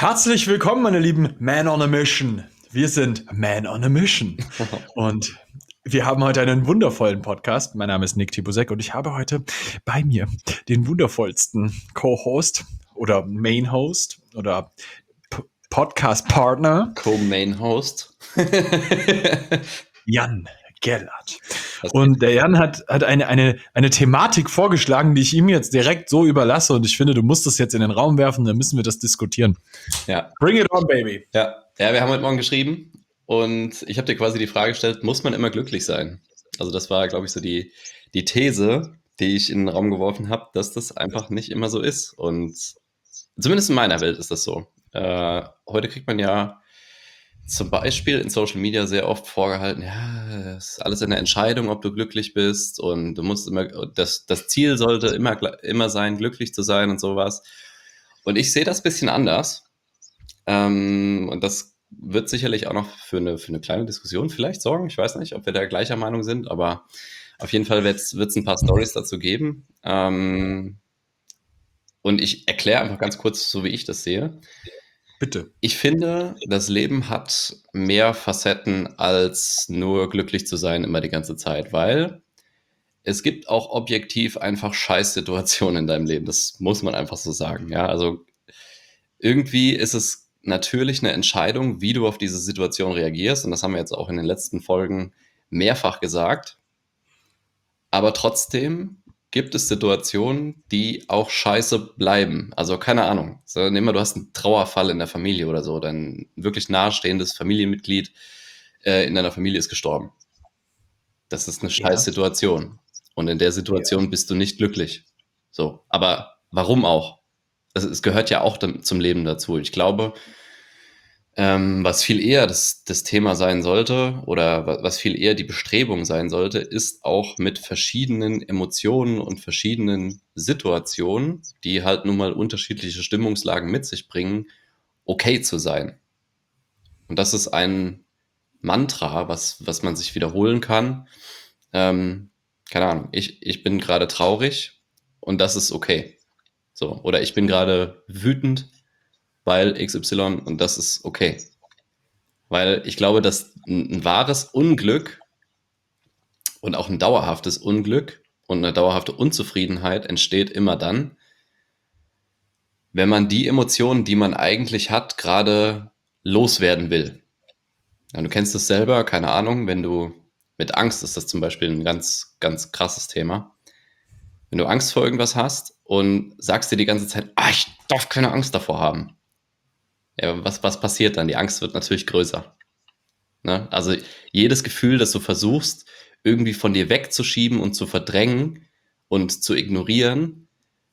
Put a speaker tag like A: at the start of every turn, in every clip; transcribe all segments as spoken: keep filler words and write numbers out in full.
A: Herzlich willkommen, meine lieben Man on a Mission. Wir sind Man on a Mission. Und wir haben heute einen wundervollen Podcast. Mein Name ist Nick Tibusek und ich habe heute bei mir den wundervollsten Co-Host oder Main-Host oder P- Podcast-Partner,
B: Co-Main-Host.
A: Jan Gellert.
B: Was-
A: Und der Jan hat, hat eine, eine, eine Thematik vorgeschlagen, die ich ihm jetzt direkt so überlasse. Und ich finde, du musst das jetzt in den Raum werfen, dann müssen wir das diskutieren.
B: Ja,
A: Bring it on, baby.
B: ja. Ja, wir haben heute Morgen geschrieben und ich habe dir quasi die Frage gestellt, muss man immer glücklich sein? Also das war, glaube ich, so die, die These, die ich in den Raum geworfen habe, dass das einfach nicht immer so ist. Und zumindest in meiner Welt ist das so. Äh, heute kriegt man ja zum Beispiel in Social Media sehr oft vorgehalten, ja, es ist alles eine Entscheidung, ob du glücklich bist und du musst immer, das, das Ziel sollte immer, gl- immer sein, glücklich zu sein und sowas. Und ich sehe das ein bisschen anders. Ähm, und das wird sicherlich auch noch für eine, für eine kleine Diskussion vielleicht sorgen. Ich weiß nicht, ob wir da gleicher Meinung sind, aber auf jeden Fall wird es ein paar Stories dazu geben. Ähm, und ich erkläre einfach ganz kurz, so wie ich das sehe.
A: Bitte.
B: Ich finde, das Leben hat mehr Facetten, als nur glücklich zu sein immer die ganze Zeit, weil es gibt auch objektiv einfach Scheißsituationen in deinem Leben. Das muss man einfach so sagen. Ja, also irgendwie ist es natürlich eine Entscheidung, wie du auf diese Situation reagierst. Und das haben wir jetzt auch in den letzten Folgen mehrfach gesagt. Aber trotzdem gibt es Situationen, die auch scheiße bleiben. Also keine Ahnung. So, nehmen wir, du hast einen Trauerfall in der Familie oder so. Dein wirklich nahestehendes Familienmitglied äh, in deiner Familie ist gestorben. Das ist eine scheiß Situation. Und in der Situation bist du nicht glücklich. So, aber warum auch? Also es gehört ja auch dann zum Leben dazu. Ich glaube, ähm, was viel eher das, das Thema sein sollte oder wa- was viel eher die Bestrebung sein sollte, ist auch mit verschiedenen Emotionen und verschiedenen Situationen, die halt nun mal unterschiedliche Stimmungslagen mit sich bringen, okay zu sein. Und das ist ein Mantra, was, was man sich wiederholen kann. Ähm, keine Ahnung, ich, ich bin gerade traurig und das ist okay. So, oder ich bin gerade wütend, weil X Y und das ist okay. Weil ich glaube, dass ein, ein wahres Unglück und auch ein dauerhaftes Unglück und eine dauerhafte Unzufriedenheit entsteht immer dann, wenn man die Emotionen, die man eigentlich hat, gerade loswerden will. Ja, du kennst es selber, keine Ahnung, wenn du mit Angst ist das zum Beispiel ein ganz, ganz krasses Thema. Wenn du Angst vor irgendwas hast und sagst dir die ganze Zeit, ah, ich darf keine Angst davor haben. Ja, was, was passiert dann? Die Angst wird natürlich größer. Ne? Also jedes Gefühl, das du versuchst, irgendwie von dir wegzuschieben und zu verdrängen und zu ignorieren,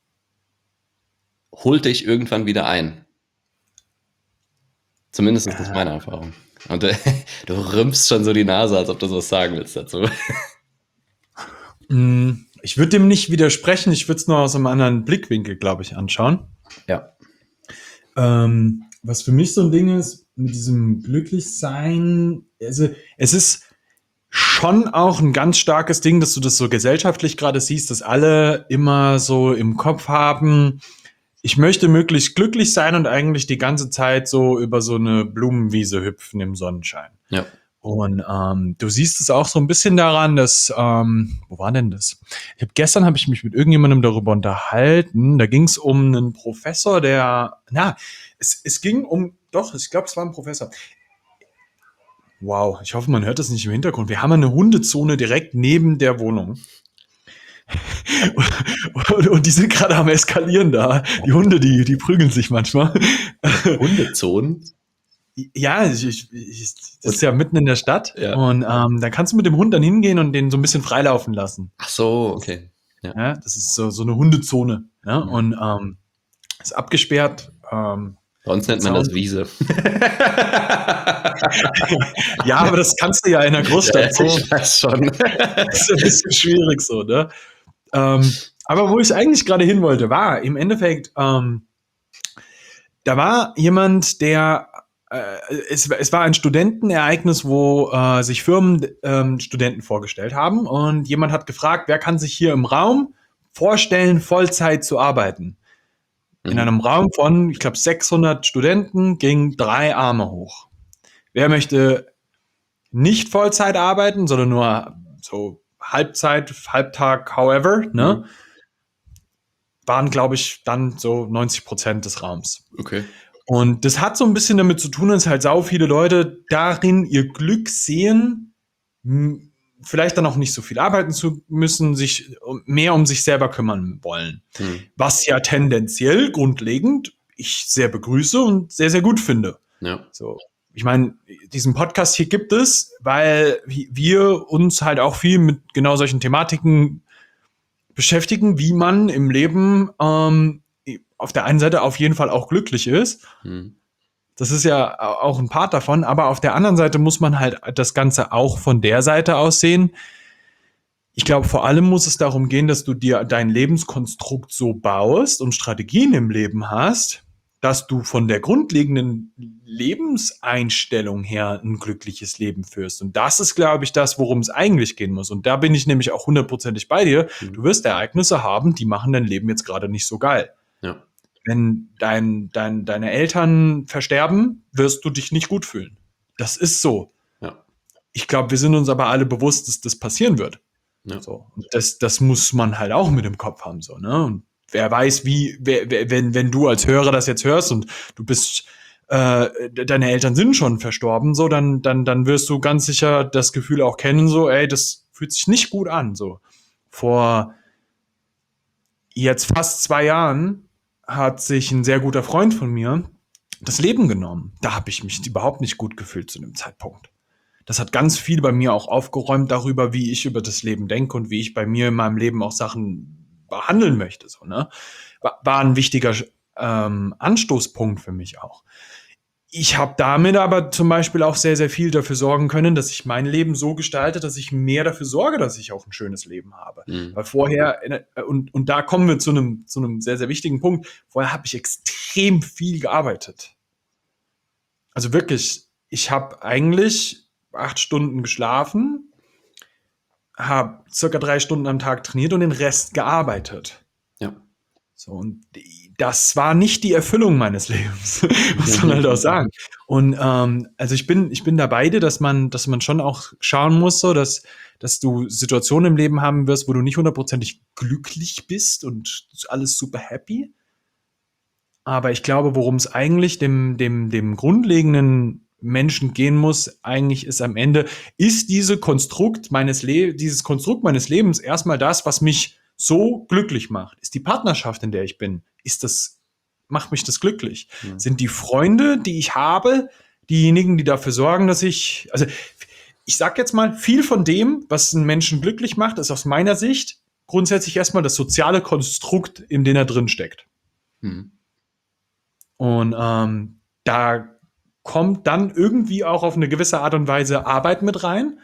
B: holt dich irgendwann wieder ein. Zumindest ist das meine Erfahrung. Und äh, du rümpfst schon so die Nase, als ob du was sagen willst dazu.
A: Mm, Ich würde dem nicht widersprechen, ich würde es nur aus einem anderen Blickwinkel, glaube ich, anschauen.
B: Ja.
A: Ähm, was für mich so ein Ding ist, mit diesem Glücklichsein, also es ist schon auch ein ganz starkes Ding, dass du das so gesellschaftlich gerade siehst, dass alle immer so im Kopf haben, ich möchte möglichst glücklich sein und eigentlich die ganze Zeit so über so eine Blumenwiese hüpfen im Sonnenschein.
B: Ja.
A: Und ähm, du siehst es auch so ein bisschen daran, dass, ähm, wo war denn das? Ich hab, gestern habe ich mich mit irgendjemandem darüber unterhalten. Da ging es um einen Professor, der, na, es, es ging um, doch, ich glaube, es war ein Professor. Wow, ich hoffe, man hört das nicht im Hintergrund. Wir haben eine Hundezone direkt neben der Wohnung. und, und die sind gerade am Eskalieren da. Die Hunde, die, die prügeln sich manchmal.
B: Hundezonen?
A: Ja, ich, ich, ich, das ist ja mitten in der Stadt.
B: Ja.
A: Und ähm, da kannst du mit dem Hund dann hingehen und den so ein bisschen freilaufen lassen.
B: Ach so, okay. Ja.
A: Ja, das ist so, so eine Hundezone. Ja,
B: Mhm.
A: und ähm, ist abgesperrt. Ähm,
B: Bei uns nennt man das Wiese.
A: ja, aber das kannst du ja in einer Großstadt so.
B: Ich weiß schon.
A: Das ist ein bisschen schwierig so, ne? Ähm, aber wo ich eigentlich gerade hin wollte, war im Endeffekt, ähm, da war jemand, der, äh, es, es war ein Studentenereignis, wo äh, sich Firmen ähm, Studenten vorgestellt haben und jemand hat gefragt, wer kann sich hier im Raum vorstellen, Vollzeit zu arbeiten? In
B: Mhm.
A: einem Raum von, ich glaube, sechshundert Studenten gingen drei Arme hoch. Wer möchte nicht Vollzeit arbeiten, sondern nur so Halbzeit, Halbtag, however, ne?
B: Mhm.
A: Waren, glaube ich, dann so neunzig Prozent des Raums.
B: Okay.
A: Und das hat so ein bisschen damit zu tun, dass halt sau viele Leute darin ihr Glück sehen, m- vielleicht dann auch nicht so viel arbeiten zu müssen, sich mehr um sich selber kümmern wollen.
B: Mhm.
A: Was ja tendenziell grundlegend ich sehr begrüße und sehr, sehr gut finde.
B: Ja.
A: So, ich meine, diesen Podcast hier gibt es, weil wir uns halt auch viel mit genau solchen Thematiken beschäftigen, wie man im Leben ähm, auf der einen Seite auf jeden Fall auch glücklich ist.
B: Mhm.
A: Das ist ja auch ein Part davon, aber auf der anderen Seite muss man halt das Ganze auch von der Seite aus sehen. Ich glaube, vor allem muss es darum gehen, dass du dir dein Lebenskonstrukt so baust und Strategien im Leben hast, dass du von der grundlegenden Lebenseinstellung her ein glückliches Leben führst. Und das ist, glaube ich, das, worum es eigentlich gehen muss. Und da bin ich nämlich auch hundertprozentig bei dir.
B: Mhm.
A: Du wirst Ereignisse haben, die machen dein Leben jetzt gerade nicht so geil.
B: Ja.
A: Wenn dein, dein, deine Eltern versterben, wirst du dich nicht gut fühlen. Das ist so.
B: Ja.
A: Ich glaube, wir sind uns aber alle bewusst, dass das passieren wird.
B: Ja.
A: So. Und das, das muss man halt auch mit im Kopf haben. So, ne? Und wer weiß, wie, wer, wer, wenn, wenn du als Hörer das jetzt hörst und du bist, äh, deine Eltern sind schon verstorben, so, dann, dann, dann wirst du ganz sicher das Gefühl auch kennen, so, ey, das fühlt sich nicht gut an. So. Vor jetzt fast zwei Jahren hat sich ein sehr guter Freund von mir das Leben genommen. Da habe ich mich überhaupt nicht gut gefühlt zu dem Zeitpunkt. Das hat ganz viel bei mir auch aufgeräumt darüber, wie ich über das Leben denke und wie ich bei mir in meinem Leben auch Sachen behandeln möchte. So, ne? War, war ein wichtiger ähm, Anstoßpunkt für mich auch. Ich habe damit aber zum Beispiel auch sehr, sehr viel dafür sorgen können, dass ich mein Leben so gestalte, dass ich mehr dafür sorge, dass ich auch ein schönes Leben habe.
B: Mhm.
A: Weil vorher, und, und da kommen wir zu einem, zu einem sehr, sehr wichtigen Punkt, vorher habe ich extrem viel gearbeitet. Also wirklich, ich habe eigentlich acht Stunden geschlafen, habe circa drei Stunden am Tag trainiert und den Rest gearbeitet.
B: Ja.
A: So, und das war nicht die Erfüllung meines Lebens, muss man halt auch sagen. Und ähm, also ich bin, ich bin da beide, dass man, dass man schon auch schauen muss, so dass, dass du Situationen im Leben haben wirst, wo du nicht hundertprozentig glücklich bist und alles super happy. Aber ich glaube, worum es eigentlich dem, dem, dem grundlegenden Menschen gehen muss, eigentlich ist am Ende, ist diese Konstrukt meines Le dieses Konstrukt meines Lebens erstmal das, was mich so glücklich macht? Ist die Partnerschaft, in der ich bin, ist das, macht mich das glücklich?
B: Mhm.
A: Sind die Freunde, die ich habe, diejenigen, die dafür sorgen, dass ich, also ich sag jetzt mal, viel von dem, was einen Menschen glücklich macht, ist aus meiner Sicht grundsätzlich erstmal das soziale Konstrukt, in dem er drin steckt.
B: Mhm.
A: Und ähm, da kommt dann irgendwie auch auf eine gewisse Art und Weise Arbeit mit rein.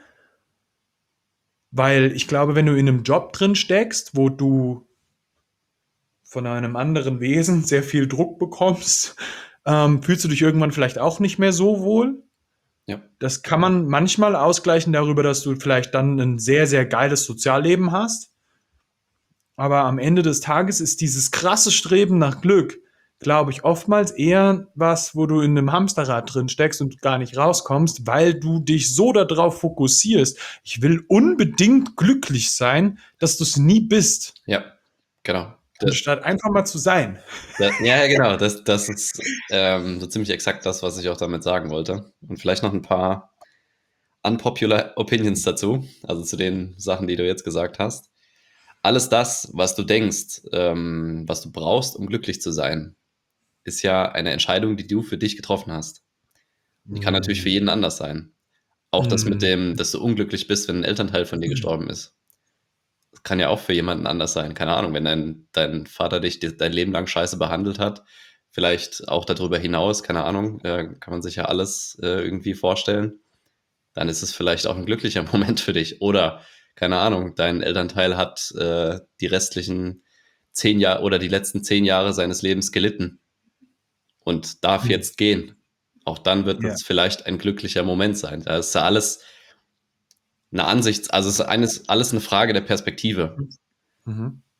A: Weil ich glaube, wenn du in einem Job drin steckst, wo du von einem anderen Wesen sehr viel Druck bekommst, ähm, fühlst du dich irgendwann vielleicht auch nicht mehr so wohl.
B: Ja.
A: Das kann man manchmal ausgleichen darüber, dass du vielleicht dann ein sehr, sehr geiles Sozialleben hast. Aber am Ende des Tages ist dieses krasse Streben nach Glück, glaube ich, oftmals eher was, wo du in einem Hamsterrad drin steckst und gar nicht rauskommst, weil du dich so darauf fokussierst. Ich will unbedingt glücklich sein, dass du es nie bist.
B: Ja, genau. Das,
A: Anstatt einfach mal zu sein.
B: das, ja, ja, genau. Das, das ist ähm, so ziemlich exakt das, was ich auch damit sagen wollte. Und vielleicht noch ein paar unpopular Opinions dazu, also zu den Sachen, die du jetzt gesagt hast. Alles das, was du denkst, ähm, was du brauchst, um glücklich zu sein, ist ja eine Entscheidung, die du für dich getroffen hast. Die kann natürlich für jeden anders sein. Auch das mit dem, dass du unglücklich bist, wenn ein Elternteil von dir gestorben ist. Das kann ja auch für jemanden anders sein. Keine Ahnung, wenn dein, dein Vater dich dein Leben lang scheiße behandelt hat, vielleicht auch darüber hinaus, keine Ahnung, äh, kann man sich ja alles äh, irgendwie vorstellen, dann ist es vielleicht auch ein glücklicher Moment für dich. Oder, keine Ahnung, dein Elternteil hat äh, die restlichen zehn Jahre oder die letzten zehn Jahre seines Lebens gelitten und darf
A: Hm.
B: jetzt gehen. Auch dann wird
A: Ja.
B: es vielleicht ein glücklicher Moment sein. Da ist ja alles eine Ansicht, also es ist eines, alles eine Frage der Perspektive.
A: Mhm.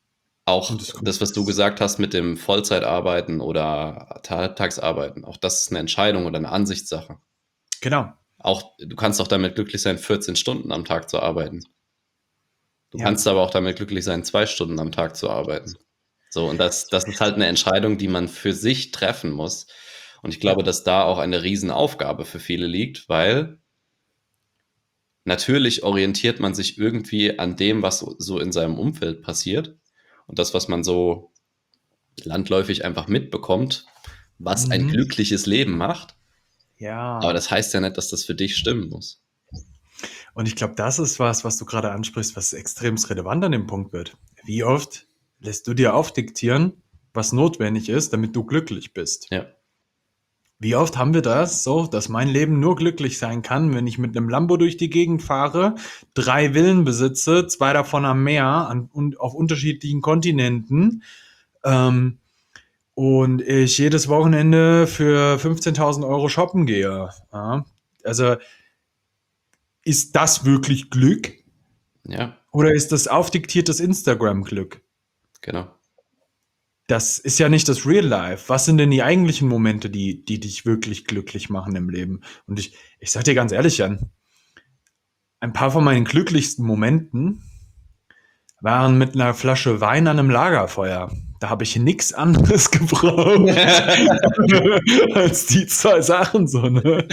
B: Auch
A: Und das kommt
B: das, was du gesagt hast mit dem Vollzeitarbeiten oder Halbtagsarbeiten, auch das ist eine Entscheidung oder eine Ansichtssache.
A: genau.
B: Auch du kannst auch damit glücklich sein, vierzehn Stunden am Tag zu arbeiten. Du
A: Ja.
B: kannst aber auch damit glücklich sein, zwei Stunden am Tag zu arbeiten. So, und das, das ist halt eine Entscheidung, die man für sich treffen muss. Und ich glaube,
A: Ja.
B: dass da auch eine Riesenaufgabe für viele liegt, weil natürlich orientiert man sich irgendwie an dem, was so, so in seinem Umfeld passiert. Und das, was man so landläufig einfach mitbekommt, was ein
A: Mhm.
B: glückliches Leben macht. Aber
A: Ja.
B: das heißt ja nicht, dass das für dich stimmen muss.
A: Und ich glaube, das ist was, was du gerade ansprichst, was extrem relevant an dem Punkt wird. Wie oft lässt du dir aufdiktieren, was notwendig ist, damit du glücklich bist?
B: Ja.
A: Wie oft haben wir das so, dass mein Leben nur glücklich sein kann, wenn ich mit einem Lambo durch die Gegend fahre, drei Villen besitze, zwei davon am Meer an, und auf unterschiedlichen Kontinenten, ähm, und ich jedes Wochenende für fünfzehntausend Euro shoppen gehe. Ja? Also ist das wirklich Glück
B: Ja,
A: oder ist das aufdiktiertes Instagram-Glück?
B: genau.
A: Das ist ja nicht das Real Life. Was sind denn die eigentlichen Momente, die, die dich wirklich glücklich machen im Leben? Und ich, ich sag dir ganz ehrlich, Jan, ein paar von meinen glücklichsten Momenten waren mit einer Flasche Wein an einem Lagerfeuer. Da habe ich nichts anderes gebraucht als die zwei Sachen so, ne?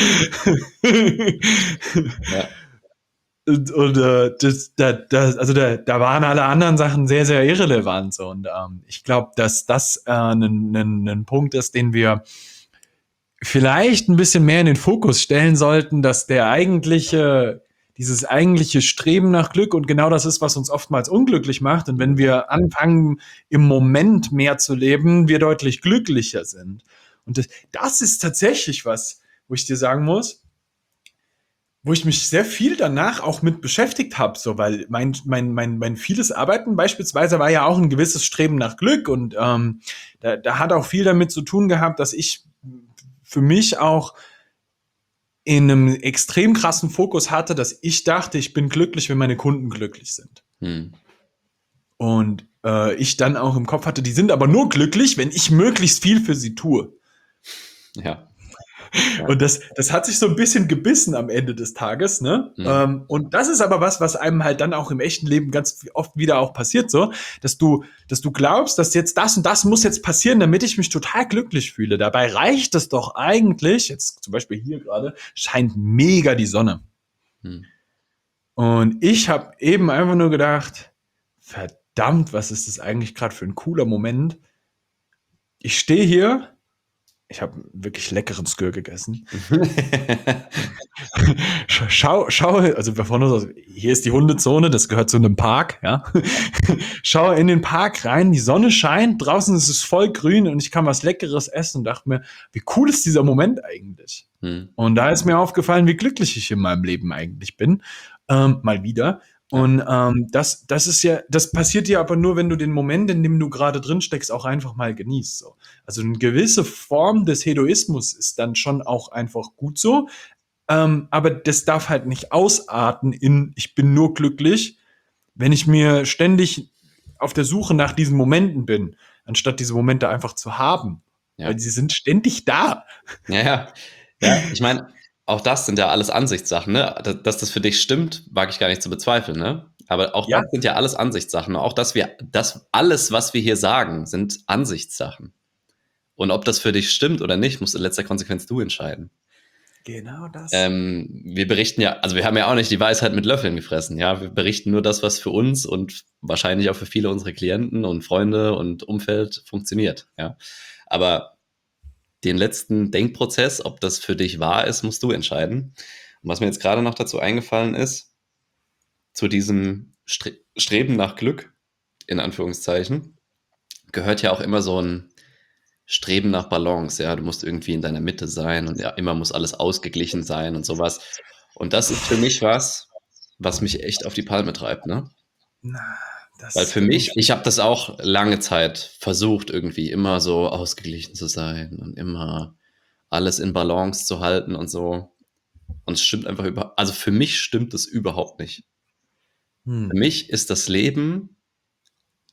B: Ja,
A: Und, und äh, das, da, das, also da, da waren alle anderen Sachen sehr, sehr irrelevant. So. Und ähm, ich glaube, dass das äh, ein, ein, ein Punkt ist, den wir vielleicht ein bisschen mehr in den Fokus stellen sollten, dass der eigentliche, dieses eigentliche Streben nach Glück und genau das ist, was uns oftmals unglücklich macht. Und wenn wir anfangen, im Moment mehr zu leben, wir deutlich glücklicher sind. Und das, das ist tatsächlich was, wo ich dir sagen muss, wo ich mich sehr viel danach auch mit beschäftigt habe, so weil mein mein mein mein vieles Arbeiten beispielsweise war ja auch ein gewisses Streben nach Glück und ähm, da, da hat auch viel damit zu tun gehabt, dass ich für mich auch in einem extrem krassen Fokus hatte, dass ich dachte, ich bin glücklich, wenn meine Kunden glücklich sind.
B: hm.
A: Und äh, ich dann auch im Kopf hatte, die sind aber nur glücklich, wenn ich möglichst viel für sie tue.
B: Ja. Ja.
A: Und das, das hat sich so ein bisschen gebissen am Ende des Tages, ne?
B: Hm.
A: Ähm, und das ist aber was, was einem halt dann auch im echten Leben ganz oft wieder auch passiert, so, dass du, dass du glaubst, dass jetzt das und das muss jetzt passieren, damit ich mich total glücklich fühle. Dabei reicht es doch eigentlich, jetzt zum Beispiel hier gerade, scheint mega die Sonne.
B: Hm.
A: Und ich habe eben einfach nur gedacht, verdammt, was ist das eigentlich gerade für ein cooler Moment? Ich stehe hier, ich habe wirklich leckeren Skür gegessen. Schau, schau, also von uns aus, hier ist die Hundezone, das gehört zu einem Park, ja. Schau in den Park rein, die Sonne scheint, draußen ist es voll grün und ich kann was Leckeres essen und dachte mir, wie cool ist dieser Moment eigentlich?
B: Hm.
A: Und da ist mir aufgefallen, wie glücklich ich in meinem Leben eigentlich bin. Ähm, mal wieder. Und ähm, das, das ist ja, das passiert dir aber nur, wenn du den Moment, in dem du gerade drin steckst, auch einfach mal genießt. So. Also eine gewisse Form des Hedoismus ist dann schon auch einfach gut so. Ähm, aber das darf halt nicht ausarten in, ich bin nur glücklich, wenn ich mir ständig auf der Suche nach diesen Momenten bin, anstatt diese Momente einfach zu haben.
B: Ja.
A: Weil sie sind ständig da.
B: Ja, ja. Ja, ich meine, auch das sind ja alles Ansichtssachen, ne? Dass, dass das für dich stimmt, wage ich gar nicht zu bezweifeln, ne? Aber auch
A: Ja,
B: das sind ja alles Ansichtssachen. Auch dass wir, das alles, was wir hier sagen, sind Ansichtssachen. Und ob das für dich stimmt oder nicht, musst in letzter Konsequenz du entscheiden.
A: genau das.
B: Ähm, wir berichten ja, also wir haben ja auch nicht die Weisheit mit Löffeln gefressen, ja. Wir berichten nur das, was für uns und wahrscheinlich auch für viele unserer Klienten und Freunde und Umfeld funktioniert, ja. Aber den letzten Denkprozess, ob das für dich wahr ist, musst du entscheiden. Und was mir jetzt gerade noch dazu eingefallen ist, zu diesem Stre Streben nach Glück, in Anführungszeichen, gehört ja auch immer so ein Streben nach Balance. Ja, du musst irgendwie in deiner Mitte sein und ja, immer muss alles ausgeglichen sein und sowas. Und das ist für mich was, was mich echt auf die Palme treibt, ne?
A: Na,
B: Weil
A: das
B: für
A: kann
B: mich,
A: ich.
B: ich habe das auch lange Zeit versucht, irgendwie immer so ausgeglichen zu sein und immer alles in Balance zu halten und so. Und es stimmt einfach über, also für mich stimmt es überhaupt nicht. Für
A: Hm.
B: mich ist das Leben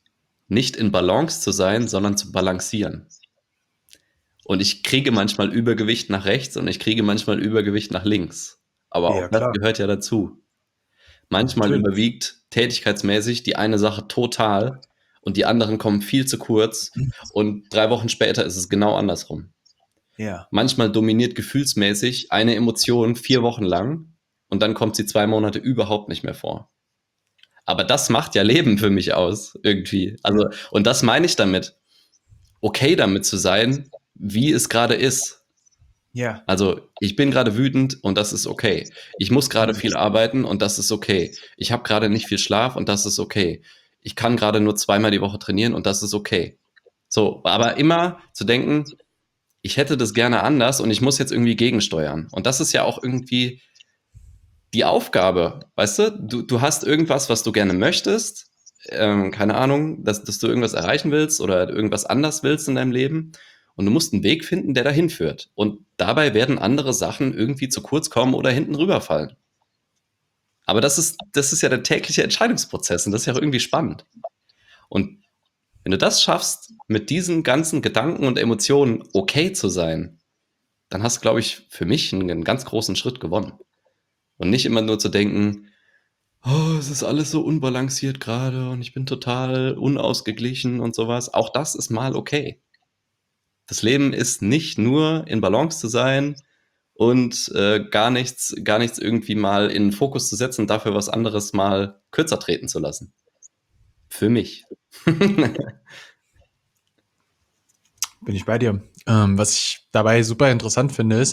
B: nicht in Balance zu sein, sondern zu balancieren. Und ich kriege manchmal Übergewicht nach rechts und ich kriege manchmal Übergewicht nach links. Aber auch
A: Ja,
B: das
A: klar.
B: gehört ja dazu. Manchmal
A: Natürlich.
B: überwiegt tätigkeitsmäßig die eine Sache total und die anderen kommen viel zu kurz und drei Wochen später ist es genau andersrum.
A: Ja.
B: Manchmal dominiert gefühlsmäßig eine Emotion vier Wochen lang und dann kommt sie zwei Monate überhaupt nicht mehr vor. Aber das macht ja Leben für mich aus, irgendwie. Also, und das meine ich damit, okay damit zu sein, wie es gerade ist.
A: Ja.
B: Also, ich bin gerade wütend und das ist okay. Ich muss gerade
A: Mhm.
B: viel arbeiten und das ist okay. Ich habe gerade nicht viel Schlaf und das ist okay. Ich kann gerade nur zweimal die Woche trainieren und das ist okay. So, aber immer zu denken, ich hätte das gerne anders und ich muss jetzt irgendwie gegensteuern. Und das ist ja auch irgendwie die Aufgabe, weißt du? Du, du hast irgendwas, was du gerne möchtest, ähm, keine Ahnung, dass, dass du irgendwas erreichen willst oder irgendwas anders willst in deinem Leben. Und du musst einen Weg finden, der dahin führt. Und dabei werden andere Sachen irgendwie zu kurz kommen oder hinten rüberfallen. Aber das ist, das ist ja der tägliche Entscheidungsprozess und das ist ja auch irgendwie spannend. Und wenn du das schaffst, mit diesen ganzen Gedanken und Emotionen okay zu sein, dann hast du, glaube ich, für mich einen, einen ganz großen Schritt gewonnen. Und nicht immer nur zu denken, oh, es ist alles so unbalanciert gerade und ich bin total unausgeglichen und sowas. Auch das ist mal okay. Das Leben ist nicht nur in Balance zu sein und äh, gar nichts, gar nichts irgendwie mal in den Fokus zu setzen, dafür was anderes mal kürzer treten zu lassen. Für mich.
A: Bin ich bei dir. Ähm, was ich dabei super interessant finde, ist,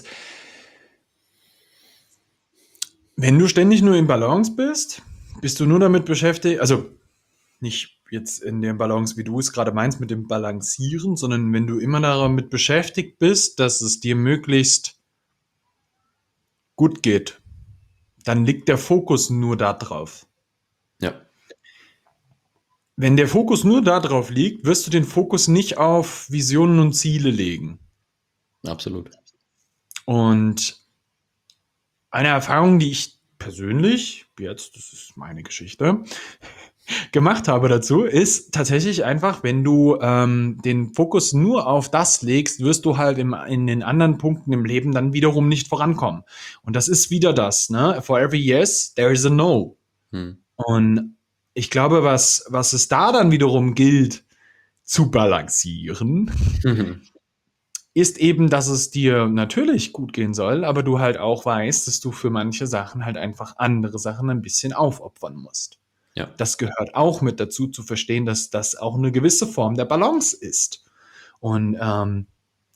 A: wenn du ständig nur in Balance bist, bist du nur damit beschäftigt, also nicht jetzt in der Balance, wie du es gerade meinst, mit dem Balancieren, sondern wenn du immer damit beschäftigt bist, dass es dir möglichst gut geht, dann liegt der Fokus nur da drauf.
B: Ja,
A: Wenn der Fokus nur da drauf liegt, wirst du den Fokus nicht auf Visionen und Ziele legen.
B: absolut.
A: Und eine Erfahrung, die ich persönlich, jetzt, das ist meine Geschichte, gemacht habe dazu, ist tatsächlich einfach, wenn du ähm, den Fokus nur auf das legst, wirst du halt im, in den anderen Punkten im Leben dann wiederum nicht vorankommen. Und das ist wieder das, ne? For every yes, there is a no.
B: Hm.
A: Und ich glaube, was, was es da dann wiederum gilt zu balancieren, ist eben, dass es dir natürlich gut gehen soll, aber du halt auch weißt, dass du für manche Sachen halt einfach andere Sachen ein bisschen aufopfern musst.
B: Ja.
A: Das gehört auch mit dazu, zu verstehen, dass das auch eine gewisse Form der Balance ist. Und ähm,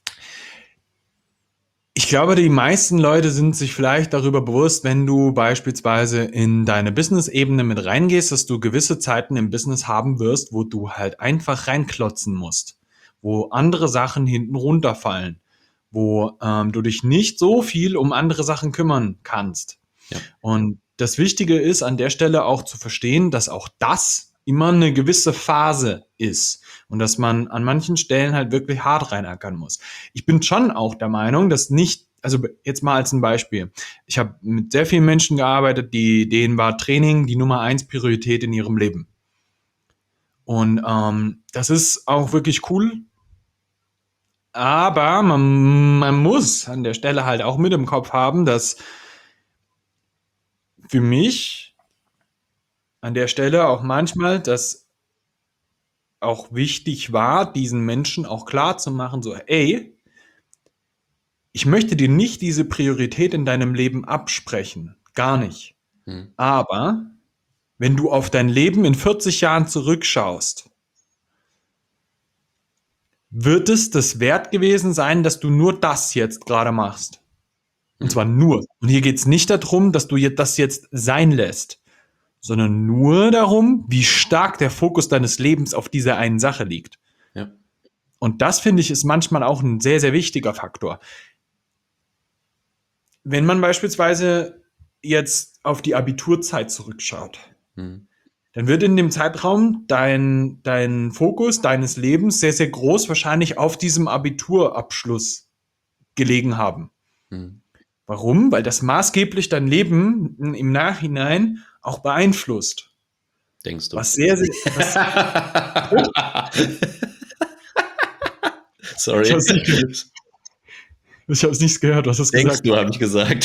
A: ich glaube, die meisten Leute sind sich vielleicht darüber bewusst, wenn du beispielsweise in deine Business-Ebene mit reingehst, dass du gewisse Zeiten im Business haben wirst, wo du halt einfach reinklotzen musst, wo andere Sachen hinten runterfallen, wo ähm, du dich nicht so viel um andere Sachen kümmern kannst.
B: Ja.
A: Und das Wichtige ist an der Stelle auch zu verstehen, dass auch das immer eine gewisse Phase ist und dass man an manchen Stellen halt wirklich hart reinackern muss. Ich bin schon auch der Meinung, dass nicht, also jetzt mal als ein Beispiel, ich habe mit sehr vielen Menschen gearbeitet, die, denen war Training die Nummer eins Priorität in ihrem Leben. Und ähm, das ist auch wirklich cool, aber man, man muss an der Stelle halt auch mit im Kopf haben, dass für mich an der Stelle auch manchmal das auch wichtig war, diesen Menschen auch klar zu machen, so, ey, ich möchte dir nicht diese Priorität in deinem Leben absprechen. Gar nicht.
B: Hm.
A: Aber wenn du auf dein Leben in vierzig Jahren zurückschaust, wird es das wert gewesen sein, dass du nur das jetzt gerade machst. Und
B: Hm.
A: zwar nur. Und hier geht es nicht darum, dass du das jetzt sein lässt, sondern nur darum, wie stark der Fokus deines Lebens auf dieser einen Sache liegt.
B: Ja.
A: Und das, finde ich, ist manchmal auch ein sehr, sehr wichtiger Faktor. Wenn man beispielsweise jetzt auf die Abiturzeit zurückschaut,
B: Hm.
A: dann wird in dem Zeitraum dein, dein Fokus deines Lebens sehr, sehr groß wahrscheinlich auf diesem Abiturabschluss gelegen haben.
B: Hm.
A: Warum? Weil das maßgeblich dein Leben im Nachhinein auch beeinflusst.
B: denkst du.
A: Was sehr, sehr. Was,
B: Sorry.
A: ich habe es nicht gehört. Ich habe es nicht gehört, was hast du
B: Denkst
A: gesagt?
B: du, habe ich gesagt.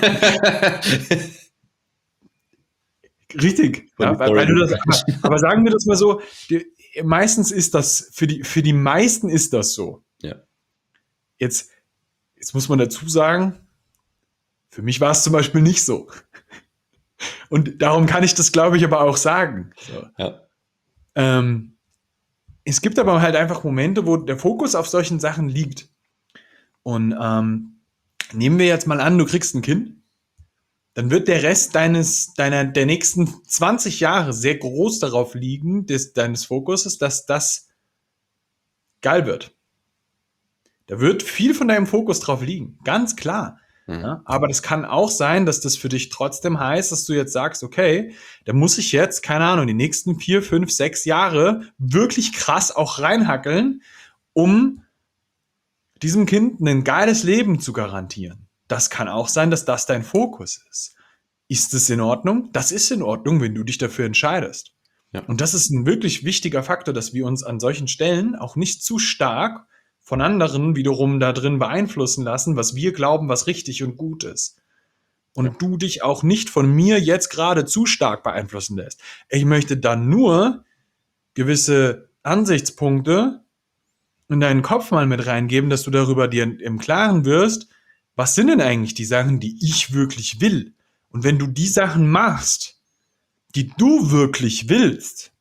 A: Richtig,
B: Von
A: ja,
B: die
A: weil,
B: Story
A: weil du das,
B: des
A: aber,
B: Menschen.
A: aber sagen wir das mal so, die, meistens ist das, für die, für die meisten ist das so.
B: Ja.
A: Jetzt, jetzt muss man dazu sagen, für mich war es zum Beispiel nicht so. Und darum kann ich das, glaube ich, aber auch sagen. So.
B: Ja.
A: Ähm, es gibt aber halt einfach Momente, wo der Fokus auf solchen Sachen liegt. Und ähm, nehmen wir jetzt mal an, du kriegst ein Kind, dann wird der Rest deines, deiner, der nächsten zwanzig Jahre sehr groß darauf liegen, des, deines Fokuses, dass das geil wird. Da wird viel von deinem Fokus drauf liegen, ganz klar.
B: Mhm.
A: Ja, aber das kann auch sein, dass das für dich trotzdem heißt, dass du jetzt sagst, okay, da muss ich jetzt, keine Ahnung, die nächsten vier, fünf, sechs Jahre wirklich krass auch reinhackeln, um diesem Kind ein geiles Leben zu garantieren. Das kann auch sein, dass das dein Fokus ist. Ist es in Ordnung? Das ist in Ordnung, wenn du dich dafür entscheidest.
B: Ja.
A: Und das ist ein wirklich wichtiger Faktor, dass wir uns an solchen Stellen auch nicht zu stark von anderen wiederum da drin beeinflussen lassen, was wir glauben, was richtig und gut ist. Und
B: Ja.
A: du dich auch nicht von mir jetzt gerade zu stark beeinflussen lässt. Ich möchte dann nur gewisse Ansichtspunkte in deinen Kopf mal mit reingeben, dass du darüber dir im Klaren wirst, was sind denn eigentlich die Sachen, die ich wirklich will? Und wenn du die Sachen machst, die du wirklich willst,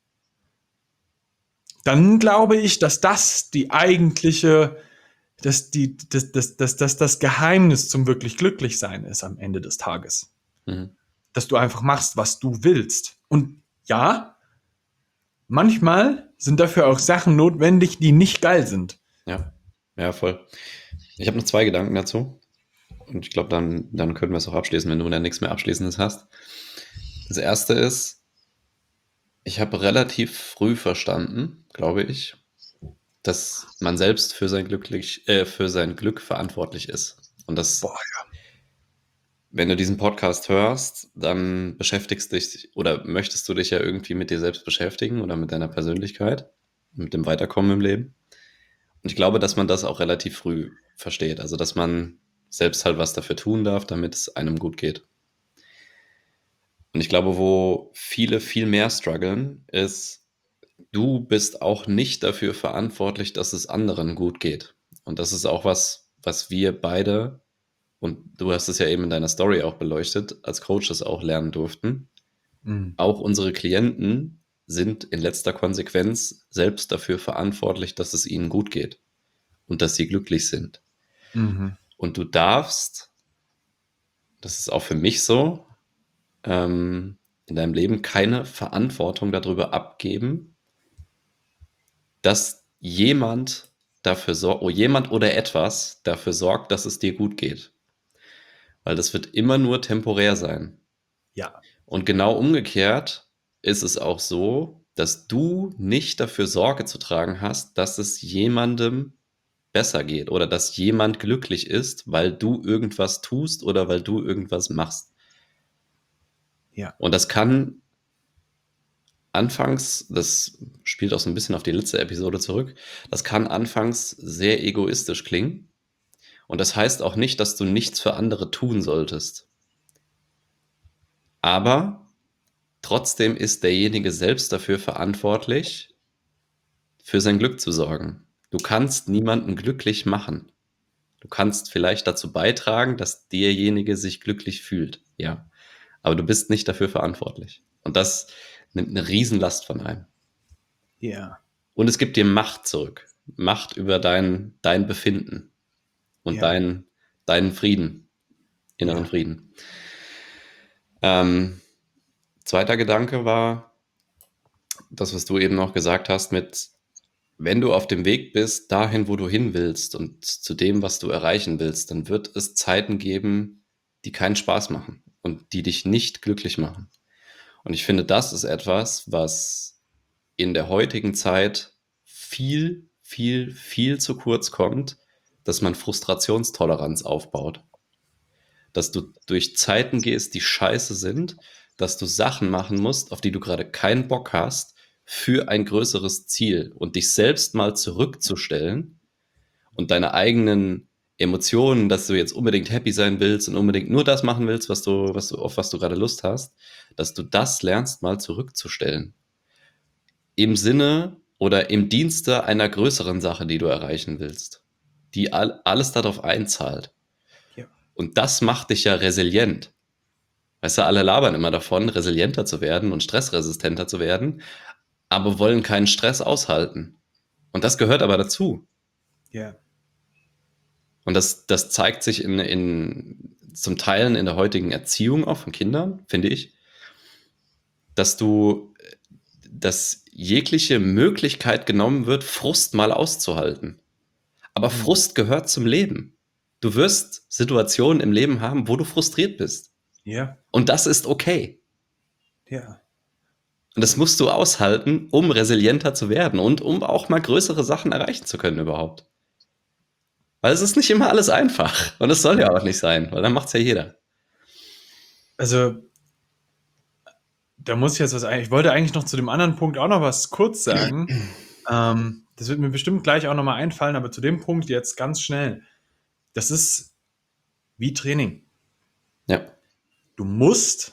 A: dann glaube ich, dass das die eigentliche, dass die, dass, dass, dass, dass das Geheimnis zum wirklich Glücklichsein ist am Ende des Tages.
B: Mhm.
A: Dass du einfach machst, was du willst. Und ja, manchmal sind dafür auch Sachen notwendig, die nicht geil sind.
B: Ja, ja, voll. Ich habe noch zwei Gedanken dazu. Und ich glaube, dann, dann können wir es auch abschließen, wenn du dann nichts mehr Abschließendes hast. Das erste ist, ich habe relativ früh verstanden, glaube ich, dass man selbst für sein, Glücklich, äh, für sein Glück verantwortlich ist. Und das,
A: Boah, ja.
B: wenn du diesen Podcast hörst, dann beschäftigst dich oder möchtest du dich ja irgendwie mit dir selbst beschäftigen oder mit deiner Persönlichkeit, mit dem Weiterkommen im Leben. Und ich glaube, dass man das auch relativ früh versteht. Also, dass man selbst halt was dafür tun darf, damit es einem gut geht. Und ich glaube, wo viele viel mehr strugglen, ist, du bist auch nicht dafür verantwortlich, dass es anderen gut geht. Und das ist auch was, was wir beide, und du hast es ja eben in deiner Story auch beleuchtet, als Coaches auch lernen durften.
A: Mhm.
B: Auch unsere Klienten sind in letzter Konsequenz selbst dafür verantwortlich, dass es ihnen gut geht und dass sie glücklich sind.
A: Mhm.
B: Und du darfst, das ist auch für mich so, ähm, in deinem Leben keine Verantwortung darüber abgeben, dass jemand dafür sorgt, oh, jemand oder etwas dafür sorgt, dass es dir gut geht. Weil das wird immer nur temporär sein.
A: Ja.
B: Und genau umgekehrt ist es auch so, dass du nicht dafür Sorge zu tragen hast, dass es jemandem besser geht oder dass jemand glücklich ist, weil du irgendwas tust oder weil du irgendwas machst.
A: Ja.
B: Und das kann anfangs, das spielt auch so ein bisschen auf die letzte Episode zurück, das kann anfangs sehr egoistisch klingen. Und das heißt auch nicht, dass du nichts für andere tun solltest. Aber trotzdem ist derjenige selbst dafür verantwortlich, für sein Glück zu sorgen. Du kannst niemanden glücklich machen. Du kannst vielleicht dazu beitragen, dass derjenige sich glücklich fühlt, ja. Aber du bist nicht dafür verantwortlich. Und das nimmt eine Riesenlast von einem.
A: Ja.
B: Und es gibt dir Macht zurück. Macht über dein, dein Befinden und
A: Ja.
B: dein, deinen Frieden, inneren
A: Ja.
B: Frieden. Ähm, zweiter Gedanke war das, was du eben noch gesagt hast mit, wenn du auf dem Weg bist, dahin, wo du hin willst und zu dem, was du erreichen willst, dann wird es Zeiten geben, die keinen Spaß machen und die dich nicht glücklich machen. Und ich finde, das ist etwas, was in der heutigen Zeit viel, viel, viel zu kurz kommt, dass man Frustrationstoleranz aufbaut. Dass du durch Zeiten gehst, die scheiße sind, dass du Sachen machen musst, auf die du gerade keinen Bock hast, für ein größeres Ziel und dich selbst mal zurückzustellen und deine eigenen Emotionen, dass du jetzt unbedingt happy sein willst und unbedingt nur das machen willst, was du, was du, auf was du gerade Lust hast, dass du das lernst, mal zurückzustellen. Im Sinne oder im Dienste einer größeren Sache, die du erreichen willst, die all, alles darauf einzahlt.
A: Ja.
B: Und das macht dich ja resilient. Weißt du, alle labern immer davon, resilienter zu werden und stressresistenter zu werden, aber wollen keinen Stress aushalten. Und das gehört aber dazu.
A: Ja.
B: Und das, das zeigt sich in, in, zum Teil in der heutigen Erziehung auch von Kindern, finde ich, dass du, dass jegliche Möglichkeit genommen wird, Frust mal auszuhalten. Aber Frust gehört zum Leben. Du wirst Situationen im Leben haben, wo du frustriert bist.
A: Ja.
B: Und das ist okay.
A: Ja.
B: Und das musst du aushalten, um resilienter zu werden und um auch mal größere Sachen erreichen zu können überhaupt. Weil es ist nicht immer alles einfach. Und es soll ja auch nicht sein, weil dann macht's ja jeder.
A: Also, da muss ich jetzt was ein. Ich wollte eigentlich noch zu dem anderen Punkt auch noch was kurz sagen. ähm, das wird mir bestimmt gleich auch nochmal einfallen, aber zu dem Punkt jetzt ganz schnell. Das ist wie Training.
B: Ja.
A: Du musst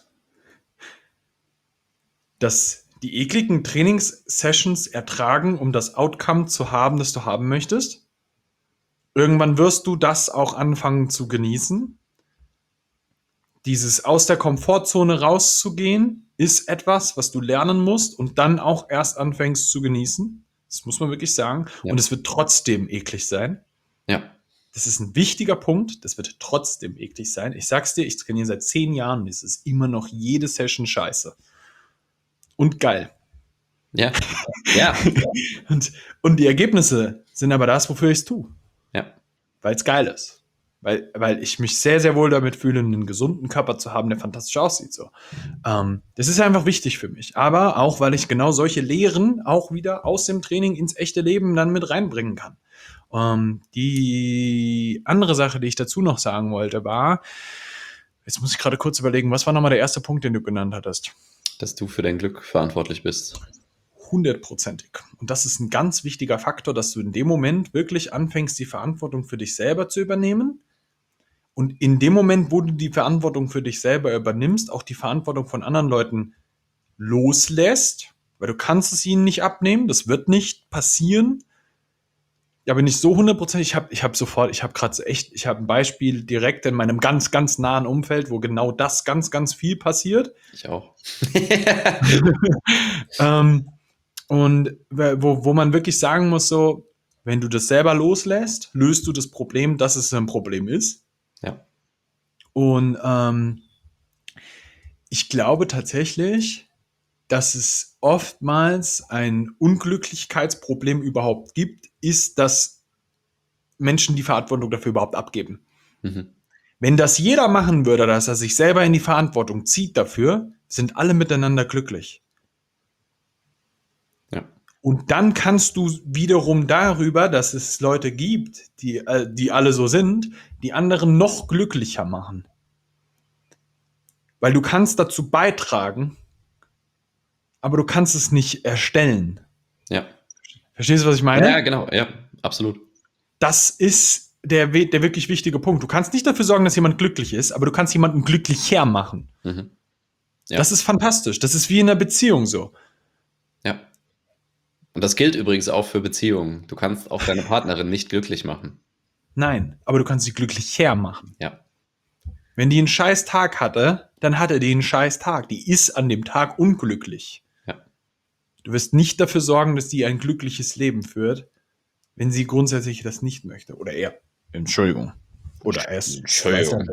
A: das, die ekligen Trainingssessions ertragen, um das Outcome zu haben, das du haben möchtest. Irgendwann wirst du das auch anfangen zu genießen. Dieses aus der Komfortzone rauszugehen, ist etwas, was du lernen musst und dann auch erst anfängst zu genießen. Das muss man wirklich sagen.
B: Ja.
A: Und es wird trotzdem eklig sein.
B: Ja.
A: Das ist ein wichtiger Punkt. Das wird trotzdem eklig sein. Ich sag's dir, ich trainiere seit zehn Jahren und es ist immer noch jede Session scheiße. Und geil.
B: Ja. Ja.
A: und, und die Ergebnisse sind aber das, wofür ich es tue.
B: Ja.
A: Weil es geil ist. Weil, weil ich mich sehr, sehr wohl damit fühle, einen gesunden Körper zu haben, der fantastisch aussieht. So. Ähm, das ist einfach wichtig für mich. Aber auch, weil ich genau solche Lehren auch wieder aus dem Training ins echte Leben dann mit reinbringen kann. Ähm, die andere Sache, die ich dazu noch sagen wollte, war, jetzt muss ich gerade kurz überlegen, was war nochmal der erste Punkt, den du genannt hattest?
B: Dass du für dein Glück verantwortlich bist.
A: Hundertprozentig. Und das ist ein ganz wichtiger Faktor, dass du in dem Moment wirklich anfängst, die Verantwortung für dich selber zu übernehmen. Und in dem Moment, wo du die Verantwortung für dich selber übernimmst, auch die Verantwortung von anderen Leuten loslässt, weil du kannst es ihnen nicht abnehmen, das wird nicht passieren. Ja, bin ich so hundertprozentig, ich habe ich hab sofort, ich habe gerade echt, ich habe ein Beispiel direkt in meinem ganz, ganz nahen Umfeld, wo genau das ganz, ganz viel passiert.
B: Ich auch.
A: ähm, und wo, wo man wirklich sagen muss, so, wenn du das selber loslässt, löst du das Problem, dass es ein Problem ist.
B: Ja.
A: Und ähm, ich glaube tatsächlich, dass es oftmals ein Unglücklichkeitsproblem überhaupt gibt, ist, dass Menschen die Verantwortung dafür überhaupt abgeben.
B: Mhm.
A: Wenn das jeder machen würde, dass er sich selber in die Verantwortung zieht dafür, sind alle miteinander glücklich.
B: Ja.
A: Und dann kannst du wiederum darüber, dass es Leute gibt, die, äh, die alle so sind, die anderen noch glücklicher machen. Weil du kannst dazu beitragen, aber du kannst es nicht erstellen.
B: Ja.
A: Verstehst du, was ich meine?
B: Ja, genau. Ja, absolut.
A: Das ist der, der wirklich wichtige Punkt. Du kannst nicht dafür sorgen, dass jemand glücklich ist, aber du kannst jemanden glücklicher machen.
B: Mhm. Ja.
A: Das ist fantastisch. Das ist wie in einer Beziehung so.
B: Ja. Und das gilt übrigens auch für Beziehungen. Du kannst auch deine Partnerin nicht glücklich machen.
A: Nein, aber du kannst sie glücklicher machen.
B: Ja.
A: Wenn die einen scheiß Tag hatte, dann hatte die einen scheiß Tag. Die ist an dem Tag unglücklich.
B: Ja.
A: Du wirst nicht dafür sorgen, dass die ein glückliches Leben führt, wenn sie grundsätzlich das nicht möchte. Oder er. Entschuldigung. Oder es.
B: Entschuldigung.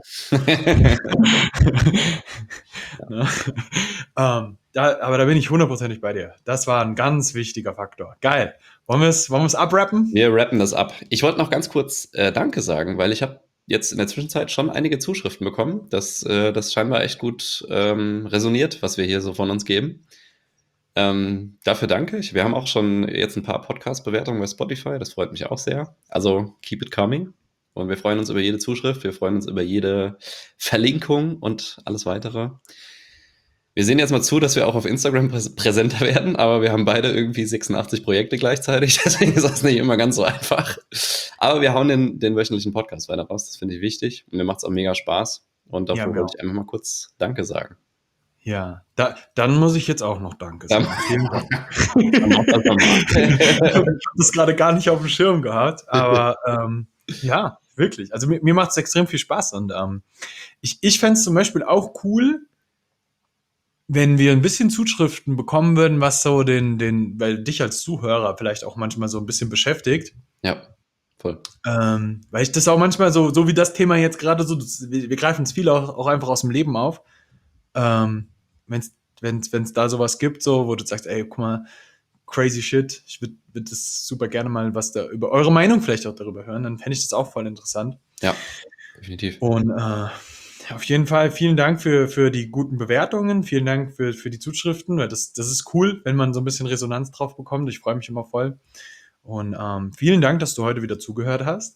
A: Ja. ähm, da, aber da bin ich hundertprozentig bei dir. Das war ein ganz wichtiger Faktor. Geil. Wollen wir es wollen abrappen?
B: Wir rappen das ab. Ich wollte noch ganz kurz äh, Danke sagen, weil ich habe jetzt in der Zwischenzeit schon einige Zuschriften bekommen, dass äh, das scheinbar echt gut ähm, resoniert, was wir hier so von uns geben. Ähm, dafür danke ich. Wir haben auch schon jetzt ein paar Podcast-Bewertungen bei Spotify. Das freut mich auch sehr. Also keep it coming. Und wir freuen uns über jede Zuschrift. Wir freuen uns über jede Verlinkung und alles weitere. Wir sehen jetzt mal zu, dass wir auch auf Instagram präs präsenter werden, aber wir haben beide irgendwie sechsundachtzig Projekte gleichzeitig, deswegen ist das nicht immer ganz so einfach. Aber wir hauen den, den wöchentlichen Podcast weiter raus, das finde ich wichtig und mir macht es auch mega Spaß. Und dafür
A: Ja,
B: wollte ich einfach mal kurz Danke sagen.
A: Ja, da, dann muss ich jetzt auch noch Danke
B: Dann,
A: sagen. Vielen Dank.
B: dann mach das doch mal.
A: Ich habe das gerade gar nicht auf dem Schirm gehabt, aber ähm, ja, wirklich. Also mir, mir macht es extrem viel Spaß und ähm, ich, ich fände es zum Beispiel auch cool, wenn wir ein bisschen Zuschriften bekommen würden, was so den, den, weil dich als Zuhörer vielleicht auch manchmal so ein bisschen beschäftigt.
B: Ja, voll.
A: Ähm, weil ich das auch manchmal so, so wie das Thema jetzt gerade so, das, wir, wir greifen es viel auch, auch einfach aus dem Leben auf. Ähm, wenn's, wenn's, wenn's da sowas gibt, so, wo du sagst, ey, guck mal, crazy shit, ich würde würd das super gerne mal was da über eure Meinung vielleicht auch darüber hören, dann fände ich das auch voll interessant.
B: Ja, definitiv.
A: Und äh, auf jeden Fall vielen Dank für, für die guten Bewertungen, vielen Dank für, für die Zuschriften, weil das, das ist cool, wenn man so ein bisschen Resonanz drauf bekommt. Ich freue mich immer voll. Und ähm, vielen Dank, dass du heute wieder zugehört hast.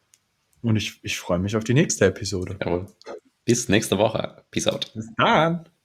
A: Und ich, ich freue mich auf die nächste Episode.
B: Jawohl. Bis nächste Woche. Peace out.
A: Bis dann.